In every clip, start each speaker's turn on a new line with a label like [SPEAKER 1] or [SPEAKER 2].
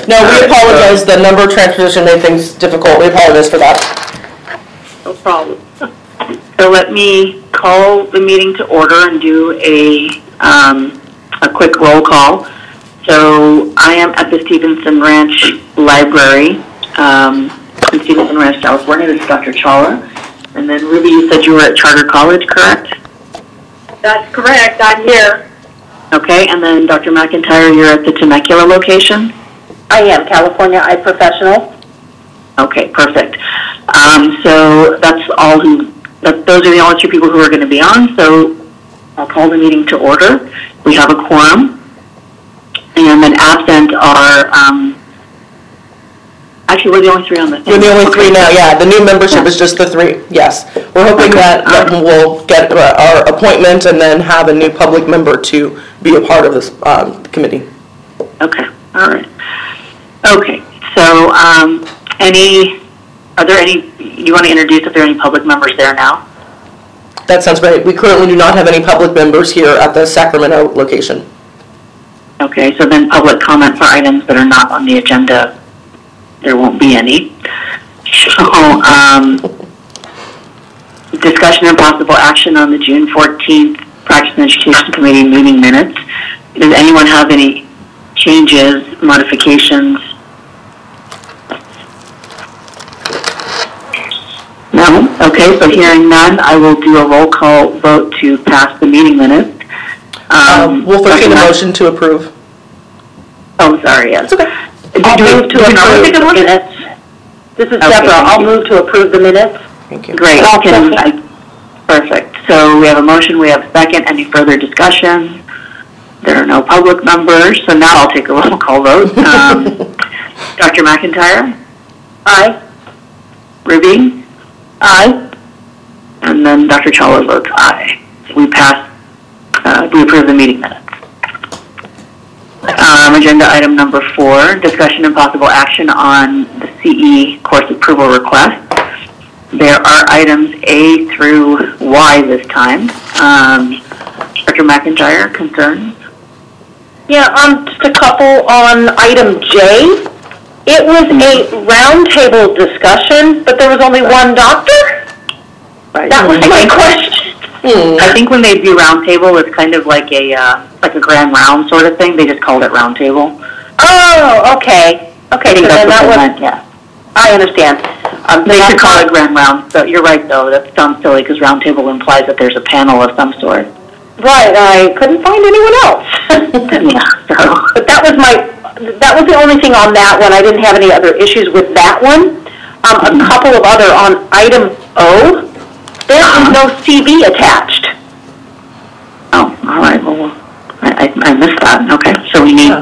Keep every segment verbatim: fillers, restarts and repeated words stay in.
[SPEAKER 1] No, we apologize. The number transposition made things difficult. We apologize for that.
[SPEAKER 2] No problem. So let me call the meeting to order and do a, um, a quick roll call. So I am at the Stevenson Ranch Library um, in Stevenson Ranch, California. This is Doctor Chawla. And then Ruby, you said you were at Charter College, correct?
[SPEAKER 3] That's correct. I'm here.
[SPEAKER 2] Okay, and then Doctor McIntyre, you're at the Temecula location?
[SPEAKER 3] I am California Eye Professional.
[SPEAKER 2] Okay, perfect. Um, so that's all who, that, those are the only two people who are going to be on, so I'll call the meeting to order. We have a quorum. And then absent are, um, actually, we're the only three on the thing.
[SPEAKER 1] We're the only three now, yeah. The new membership is just the three, yes. We're hoping that, that we'll get our appointment and then have a new public member to be a part of this um, committee.
[SPEAKER 2] Okay, all right. Okay, so um, any, are there any, you want to introduce if there are any public members there now?
[SPEAKER 1] That sounds great. We currently do not have any public members here at the Sacramento location.
[SPEAKER 2] Okay, so then public comment for items that are not on the agenda, there won't be any. So, um, discussion and possible action on the June fourteenth Practice and Education Committee meeting minutes. Does anyone have any changes, modifications? No? Okay, so hearing none, I will do a roll call vote to pass the meeting minutes. Um,
[SPEAKER 1] um, we'll first get a motion to approve.
[SPEAKER 2] Oh, sorry, yes.
[SPEAKER 1] It's okay.
[SPEAKER 3] I'll move to approve the minutes. This is
[SPEAKER 2] Okay,
[SPEAKER 3] Deborah. I'll
[SPEAKER 2] you.
[SPEAKER 3] move to approve the minutes.
[SPEAKER 1] Thank you.
[SPEAKER 2] Great.
[SPEAKER 3] I'll
[SPEAKER 2] Can
[SPEAKER 3] second.
[SPEAKER 2] I, perfect. So we have a motion, we have a second. Any further discussion? There are no public members, so now I'll take a roll call vote. Um, Doctor McIntyre?
[SPEAKER 3] Aye.
[SPEAKER 2] Ruby?
[SPEAKER 3] Aye.
[SPEAKER 2] And then Doctor Chawla votes aye. So we pass, uh, we approve the meeting minutes. Um, agenda item number four, discussion and possible action on the C E course approval request. There are items A through Y this time. Um, Doctor McIntyre, concerns?
[SPEAKER 3] Yeah, um, just a couple on item J. It was a roundtable discussion, but there was only one doctor?
[SPEAKER 2] Right.
[SPEAKER 3] That was
[SPEAKER 2] I
[SPEAKER 3] my
[SPEAKER 2] think,
[SPEAKER 3] question.
[SPEAKER 2] I think when they do roundtable, it's kind of like a uh, like a grand round sort of thing. They just called it roundtable.
[SPEAKER 3] Oh, okay. Okay,
[SPEAKER 2] I think
[SPEAKER 3] so
[SPEAKER 2] that's
[SPEAKER 3] then
[SPEAKER 2] what
[SPEAKER 3] that
[SPEAKER 2] they
[SPEAKER 3] was,
[SPEAKER 2] meant, yeah.
[SPEAKER 3] I understand. Um,
[SPEAKER 2] They
[SPEAKER 3] that's
[SPEAKER 2] should call
[SPEAKER 3] not-
[SPEAKER 2] it grand round. So you're right, though. That sounds silly because roundtable implies that there's a panel of some sort.
[SPEAKER 3] Right, I couldn't find anyone else.
[SPEAKER 2] Yeah. So.
[SPEAKER 3] But that was my, that was the only thing on that one. I didn't have any other issues with that one. Um, a couple of other, on item O, there is no C V attached.
[SPEAKER 2] Oh, all right. Well, I, I, I missed that. Okay, so we need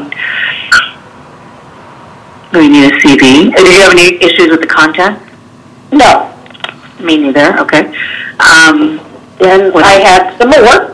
[SPEAKER 2] we need a C V. Do you have any issues with the content?
[SPEAKER 3] No.
[SPEAKER 2] Me neither. Okay. Um,
[SPEAKER 3] Then
[SPEAKER 2] What-
[SPEAKER 3] I had some more.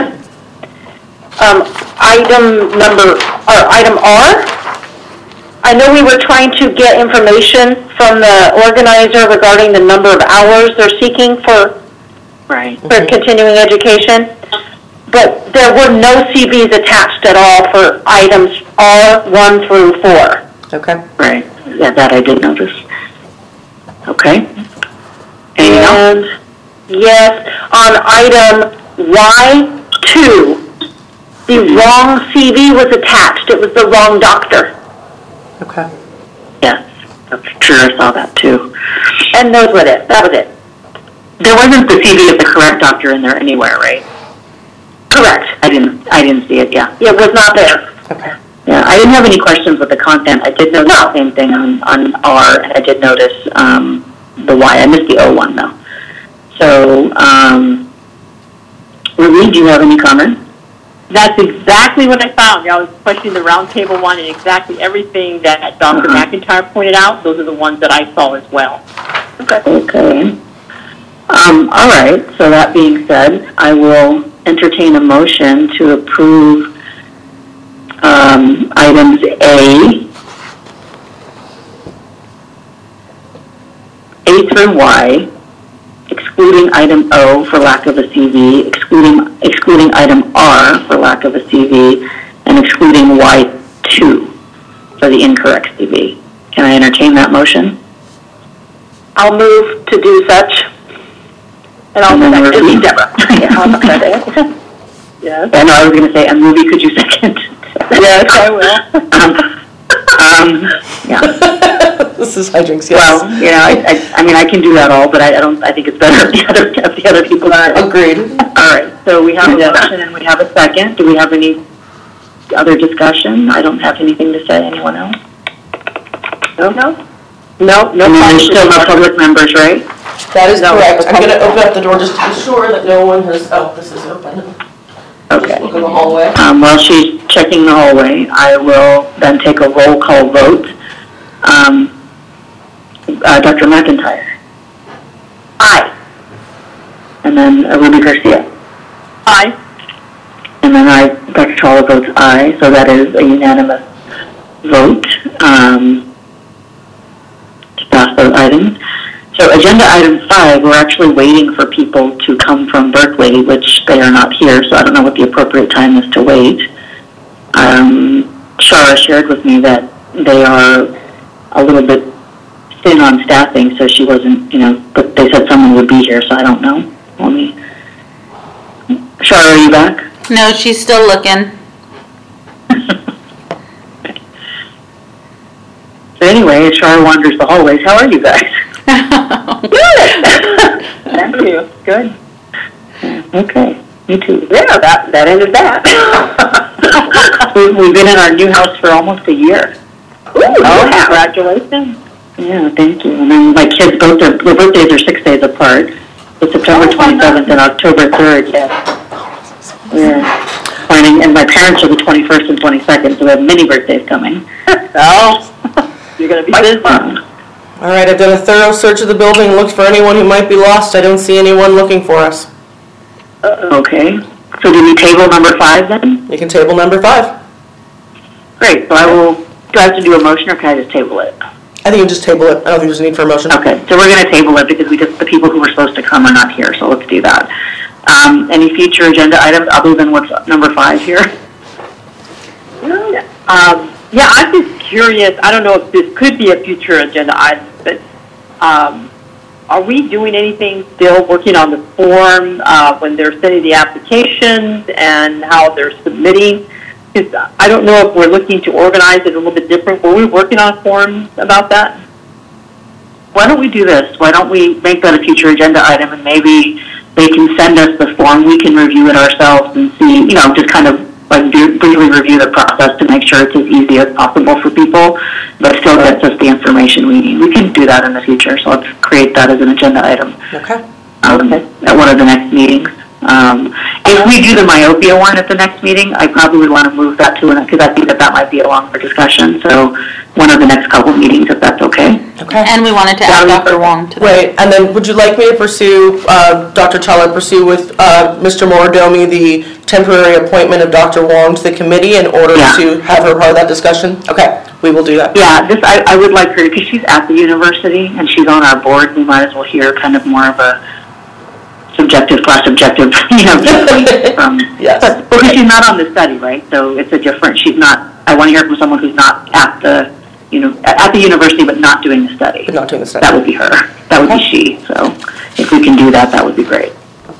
[SPEAKER 3] um, item number, or item R. I know we were trying to get information from the organizer regarding the number of hours they're seeking for,
[SPEAKER 2] right.
[SPEAKER 3] for continuing education, but there were no C Vs attached at all for items R one through four.
[SPEAKER 1] Okay.
[SPEAKER 2] Right. Yeah, that I did notice. Okay. Anything else?
[SPEAKER 3] And yes, on item Y two, the wrong C V was attached. It was the wrong doctor.
[SPEAKER 1] Okay.
[SPEAKER 2] Yes. That's true. I saw that too.
[SPEAKER 3] And those were it. That was it.
[SPEAKER 2] There wasn't the C V of the correct doctor in there anywhere, right?
[SPEAKER 3] Correct.
[SPEAKER 2] I didn't. I didn't see it. Yeah.
[SPEAKER 3] It was not there.
[SPEAKER 1] Okay.
[SPEAKER 2] Yeah. I didn't have any questions with the content. I did notice the same thing on on R, and I did notice um, the Y. I missed the O one though. So, um, Ruby, do you have any comments?
[SPEAKER 4] That's exactly what I found. I was questioning the roundtable one and exactly everything that Doctor
[SPEAKER 2] Uh-huh.
[SPEAKER 4] McIntyre pointed out. Those are the ones that I saw as well.
[SPEAKER 2] Okay. Okay. Um, all right. So that being said, I will entertain a motion to approve um, items A, A through Y, excluding item O for lack of a C V, excluding excluding item R for lack of a C V, and excluding Y two. for the incorrect C V. Can I entertain that motion?
[SPEAKER 3] I'll move to do such. And I'll
[SPEAKER 2] And then
[SPEAKER 3] second
[SPEAKER 2] Ruby?
[SPEAKER 3] it. Deborah. Yeah, I'll second it. Yes.
[SPEAKER 2] I know I was going to say, and Ruby, could you second?
[SPEAKER 3] Yes, I will.
[SPEAKER 2] um, um, yeah.
[SPEAKER 1] This is hijinks, yes.
[SPEAKER 2] Well, you know, I, I, I mean, I can do that all, but I, I don't. I think it's better if the other, if the other people.
[SPEAKER 1] Agreed.
[SPEAKER 2] All right. So we have a motion and we have a second. Do we have any other discussion? I don't have anything to say. Anyone else?
[SPEAKER 3] No? No? No, no.
[SPEAKER 2] And then there's still no public members, right?
[SPEAKER 1] That is
[SPEAKER 3] No,
[SPEAKER 1] correct.
[SPEAKER 3] the
[SPEAKER 1] I'm going to
[SPEAKER 3] public-
[SPEAKER 1] open up the door just to be sure that no one has, oh, this is open.
[SPEAKER 2] Okay.
[SPEAKER 1] Look in the hallway.
[SPEAKER 2] Um, while she's checking the hallway, I will then take a roll call vote. Um, uh, Doctor McIntyre.
[SPEAKER 3] Aye.
[SPEAKER 2] And then uh, Ruby Garcia.
[SPEAKER 4] Aye.
[SPEAKER 2] And then I, Doctor Chawla votes aye, so that is a unanimous vote um, to pass those items. So agenda item five, we're actually waiting for people to come from Berkeley, which they are not here, so I don't know what the appropriate time is to wait. Um, Shara shared with me that they are a little bit thin on staffing, so she wasn't, you know, but they said someone would be here, so I don't know. Let me. Shara, are you back?
[SPEAKER 5] No, she's still looking.
[SPEAKER 2] So anyway, as Shara wanders the hallways, how are you guys? Thank you. Good. Okay. Me too.
[SPEAKER 3] Yeah, that, that ended that.
[SPEAKER 2] We've, we've been in our new house for almost a year.
[SPEAKER 3] Ooh,
[SPEAKER 2] Oh,
[SPEAKER 3] yeah.
[SPEAKER 4] Congratulations.
[SPEAKER 2] Yeah, thank you. And then my kids, both their, their birthdays are six days apart. It's September twenty-seventh and October third, yes. We're planning, and my parents are the twenty-first and twenty-second, so we have many birthdays coming.
[SPEAKER 4] Oh, you're going to be busy.
[SPEAKER 1] All right, I've done a thorough search of the building, looked for anyone who might be lost. I don't see anyone looking for us.
[SPEAKER 2] Okay. So do we table number five then?
[SPEAKER 1] You can table number five.
[SPEAKER 2] Great. So I will, do I have to do a motion or can I just table it?
[SPEAKER 1] I think you just table it. I don't think there's a need for a motion.
[SPEAKER 2] Okay, so we're going to table it because we just, the people who were supposed to come are not here, so let's do that. Um, any future agenda items other than what's number five here?
[SPEAKER 4] Um, yeah, I'm just curious, I don't know if this could be a future agenda item, but um, are we doing anything still, working on the form uh, when they're sending the applications and how they're submitting? Because I don't know if we're looking to organize it a little bit different. Were we working on forms about that?
[SPEAKER 2] Why don't we do this? Why don't we make that a future agenda item and maybe they can send us the form, we can review it ourselves and see, you know, just kind of like briefly review the process to make sure it's as easy as possible for people, but still gets us the information we need. We can do that in the future, so let's create that as an agenda item.
[SPEAKER 1] Okay.
[SPEAKER 2] Um, at one of the next meetings. Um, if we do the myopia one at the next meeting, I probably would want to move that to, because I think that that might be a longer discussion, so one of the next couple of meetings, if that's okay.
[SPEAKER 1] Okay.
[SPEAKER 5] And we wanted to
[SPEAKER 1] That
[SPEAKER 5] add
[SPEAKER 1] would be
[SPEAKER 5] Doctor
[SPEAKER 1] perfect.
[SPEAKER 5] Wong to that.
[SPEAKER 1] Wait, and then would you like me to pursue, uh, Doctor Chawla, pursue with uh, Mister Morodomi the temporary appointment of Doctor Wong to the committee in order
[SPEAKER 2] Yeah.
[SPEAKER 1] to have her part of that discussion? Okay, we will do that.
[SPEAKER 2] Yeah, this, I, I would like her, because she's at the university and she's on our board, we might as well hear kind of more of a subjective slash objective, you know, viewpoint from,
[SPEAKER 1] Yes.
[SPEAKER 2] but, because she's not on the study, right? So it's a different, she's not, I want to hear from someone who's not at the, you know, at at the university but not doing the study.
[SPEAKER 1] But not doing the study.
[SPEAKER 2] That would be her. That would be she. So if we can do that, that would be great.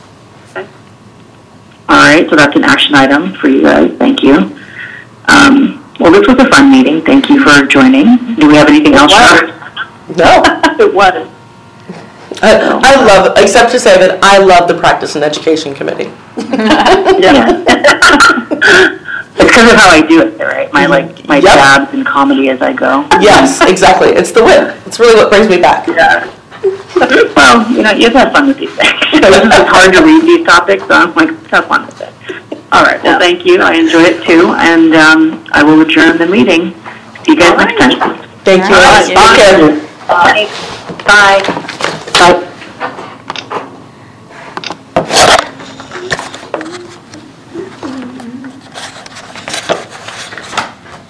[SPEAKER 2] All right, so that's an action item for you guys. Thank you. Um, well, this was a fun meeting. Thank you for joining. Do we have anything else?
[SPEAKER 1] No.
[SPEAKER 4] It was.
[SPEAKER 1] I, I love, except to say that I love the Practice and Education Committee.
[SPEAKER 2] Yeah. It's because of how I do it, right? My like my
[SPEAKER 1] Yep.
[SPEAKER 2] jabs and comedy as I go.
[SPEAKER 1] Yes, exactly. It's the win. It's really what brings me back.
[SPEAKER 2] Yeah. Well, you know, you have to have fun with these things. So this is hard to read these topics, so I'm like, have fun with it. All right. Well, thank you. I enjoy it too, and um, I will adjourn the meeting. See you guys next time.
[SPEAKER 1] Thank you.
[SPEAKER 5] All right.
[SPEAKER 1] Take care.
[SPEAKER 2] Bye. Bye. Bye.